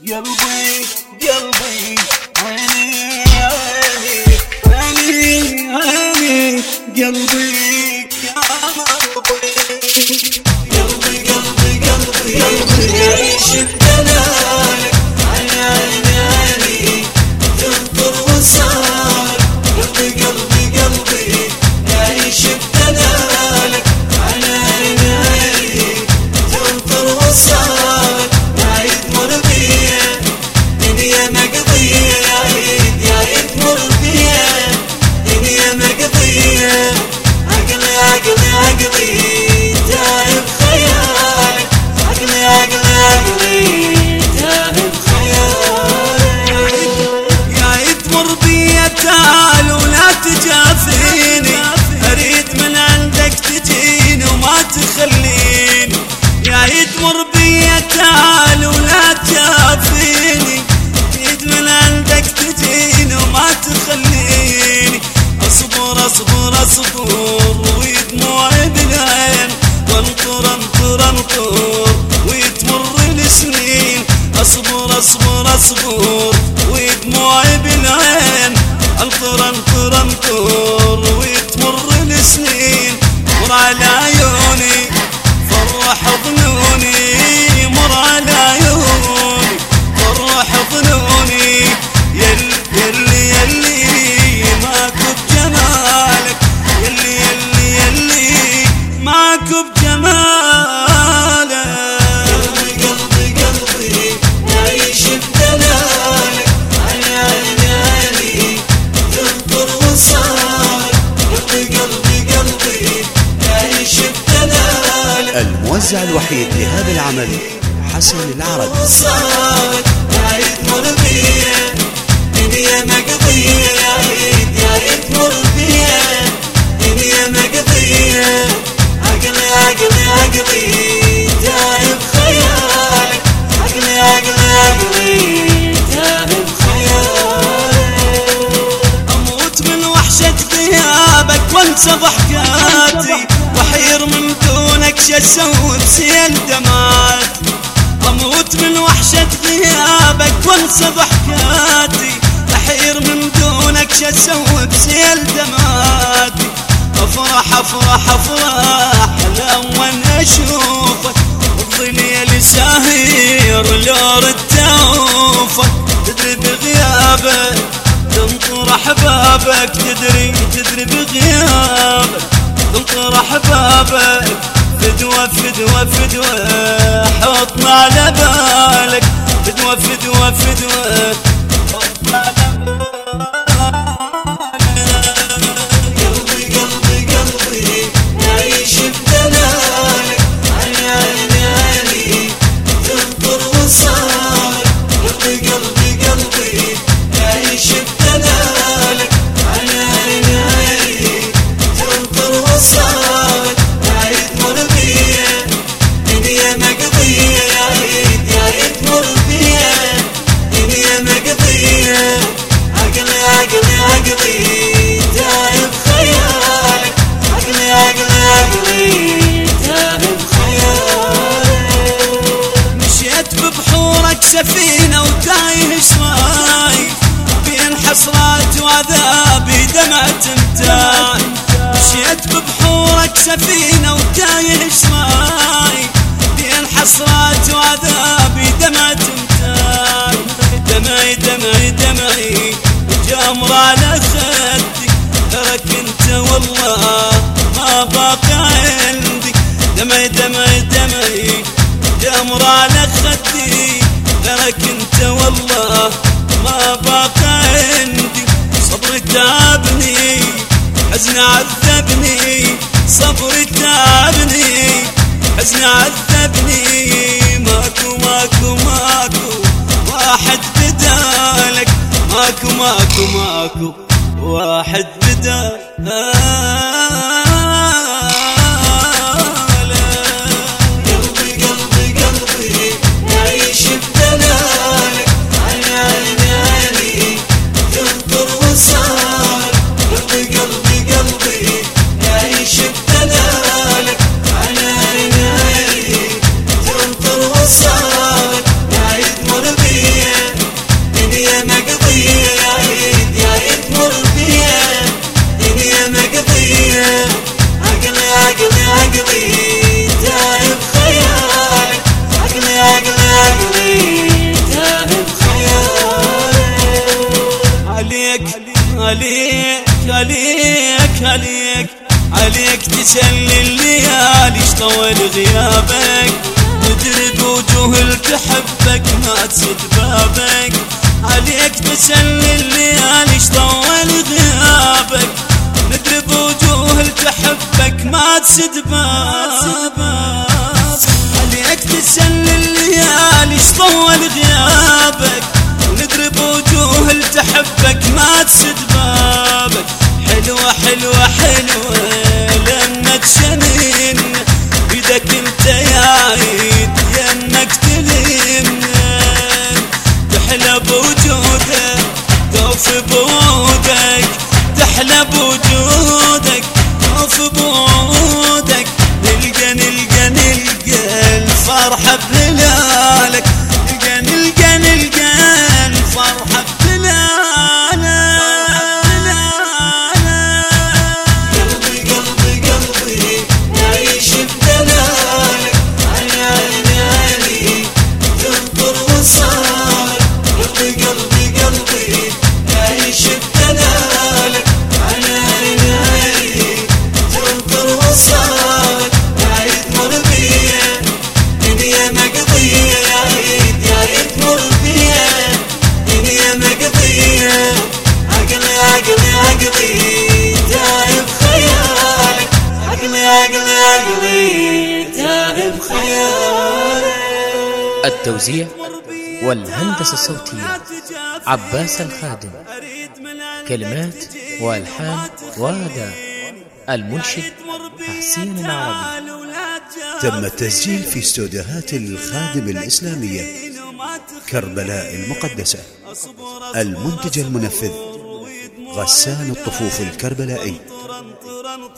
قلبي قلبي عيني عيني عيني عيني قلبي قلبي قلبي قلبي قلبي قلبي يعيش بدلالك عيني عيني عيني تنطر وصار قلبي قلبي قلبي يعيش بدلالك عيني عيني عيني تنطر وصار عيد مر بيا دنيا مقضية يا عيد يا عيد مر بيا دنيا مقضية عقلي عقلي عقلي تاهب خيالك عقلي عقلي عقلي تاهب خيالك يا عيد مر بيا تعال ولا تجافيني اريد من عندك تجيني وما تخليني يا عيد مر بيا تعال ولا تجافيني اريد من عندك تجيني وما تخليني اصبر اصبر اصبر ودموعي بالعين وانطر انطر انطر وتمر السنين اصبر اصبر اصبر ودموعي بالعين انطر انطر انطر وتمر السنين مر على عيوني فرح ظنوني مر على عيوني فرح ظنوني يلي يلي ماكو بجمالك يلي يلي يلي ماكو بجمالك قلبي قلبي قلبي يعيش بدلالك عيني عيني عيني تنطر وصار قلبي قلبي قلبي يعيش بدلالك. الموزع الوحيد لهذا العمل حسن العرب. صار عيد مر بيا دنيا مقضية يا عيد يا عيد مر بيا دنيا مقضية عقلي عقلي عقلي تاهب خيالك عقلي عقلي عقلي تاهب خيالك اموت من وحشة غيابك وانسى ضحكاتي وحير من دونك شو اسوي بسيل دمعاتي اموت من وحشة غيابك وانسى ضحكاتي احير من دونك شو اسوي بسيل دمعاتي افرح افرح افرح لما اشوفك الدنيا لساهير لو ردت اوفك تدري بغيابك تنطر احبابك تدري بغيابك تنطر احبابك فدوة فدوة فدوة حطنا على بالك فدوة فدوة فدوة حطنا على بالك قلبي قلبي قلبي يعيش بدلالك عيني عيني عيني تنطر وصار قلبي قلبي قلبي يعيش بدلالك عيني عيني عيني تنطر وصار عيد مر بيا دنيا مقضية يا عيد يا عيد مر بيا دنيا مقضية عقلي عقلي عقلي تاهب خيالك عقلي عقلي عقلي تاهب خيالك مشيت ببحورك سفينة وتايه شرايف بين حسرات وعذابي دمعة متاي مشيت ببحورك سفينة وتايه شرايف بين حسرات وعذابي دمعة متاي دمعي دمعي دمعي جامر على خدي ترك انت والله ما باقي عندي دمعي دمعي دمعي جامر على خدي ترك انت والله ما باقي عندي صبري تعبني حزن عذبني صبري تعبني حزن عذبني ماكو ماكو ماكو واحد بدالك ماكو ماكو ماكو واحد بدالك قلبي قلبي قلبي يعيش بدلالك عيني عيني عيني تنطر وصار قلبي قلبي قلبي يعيش بدلالك عيني عيني عيني تنطر وصار عيد مر بيا ما تسد بابك، عليك تسلي الليالي طول غيابك، ندري بوجوه اللي تحبك ما تسد بابك، عليك تسلي الليالي طول غيابك، ندري بوجوه اللي تحبك ما تسد بابك. حلوة حلوة حلوة لما تشنين بيدك انت يا عيد يمك تلمنا، تحلى بوجودك توف بوعودك، تحلى بوجودك توف بوعودك، نلقى نلقى نلقى الفرحة بهلالك، نلقى نلقى نلقى الفرحة بهلالك. التوزيع والهندسة الصوتية عباس الخادم، كلمات والحان واداء، المنشد حسين العربي. تم التسجيل في استوديوهات الخادم الإسلامية كربلاء المقدسة. المنتج المنفذ غسان الطفوف الكربلائي.